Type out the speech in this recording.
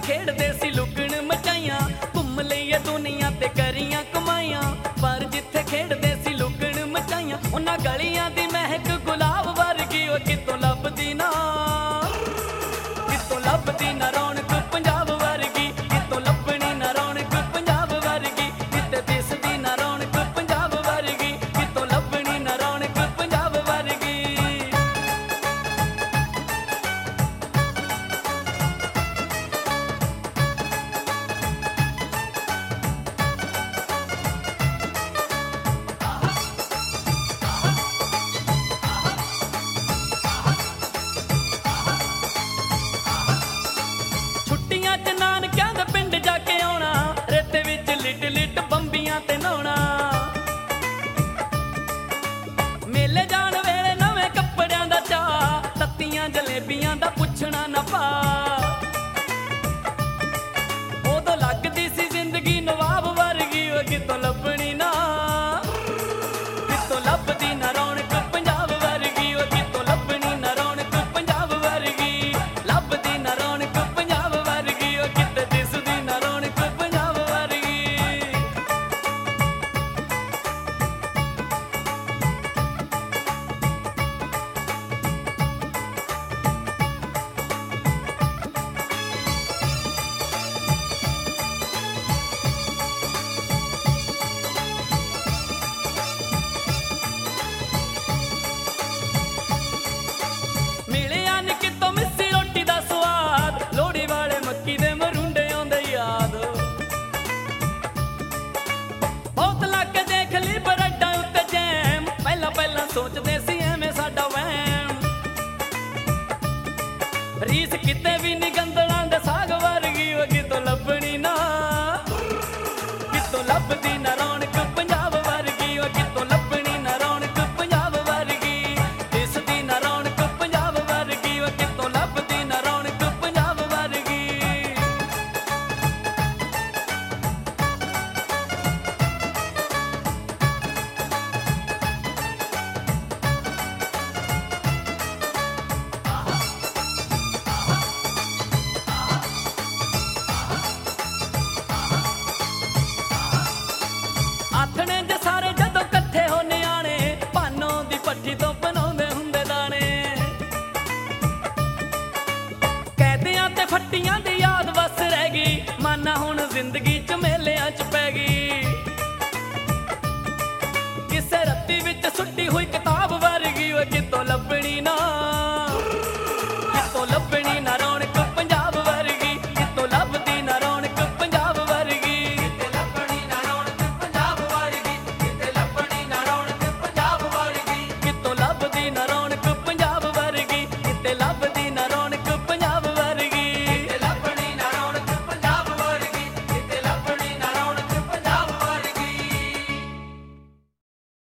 खेड़दे सी लुकण मचाइयां, घुम लईए दुनिया ते करियां कमाइयां। पर जिथे खेड़दे सी लुकण मचाइयां, उन्हां गलियां दी महक गुलाब वर्गी ओ कितों लभदी ना, कितों लभदी ना रौनक पंजाब वर्गी, कितों लभणी ना रौनक पंजाब वर्गी, किते दिसदी ना रौनक पंजाब वर्गी, कितों लभणी ना रौनक पंजाब वर्गी। छुट्टियां च नानकियां दे पिंड जाके आउणा, रेते विच लिट लिट बंबियां ते नहाउणा। मेले जाण वेले नवें कपड़ियां दा चाऽ, तत्तियां जलेबियां दा पुछणा ना पा। उदों लगदी सी जिंदगी नवाब वर्गी, ओ कितों लभणी ना, कितों लभदी ना रौनक पंजाब वर्गी, ओ कितों लभणी ना रौनक पंजाब वर्गी, लभदी ना रौनक पंजाब वर्गी, ओ किते दिसदी ना रौनक पंजाब वर्गी। मिलिया नी कितों मिस्सी रोटी दा स्वाद, लोहड़ी वाले मक्की दे मरूंडे आउंदे याद। बहुत लाके देख ली बरड्डां उत्ते जैम, पहला पहला सोचदे सी एवें साडा वहम। रीस किते भी नी गंदलां दे साग वर्गी, ओ कितों लभणी ना, कितों लभदी ना रौनक पंजाब वर्गी, ओ कितों लभणी ना रौनक पंजाब वर्गी, दिसदी ना रौनक पंजाब वर्गी, ओ कितों लभदी ना रौनक पंजाब वर्गी। आथणे जे सारे जदों कट्ठे हो नियाणे, भानों दी पट्ठी तो बनाउंदे हुंदे दाणे। कैदियां ते फट्टियां दी याद बस रह गई, माना हुण जिंदगी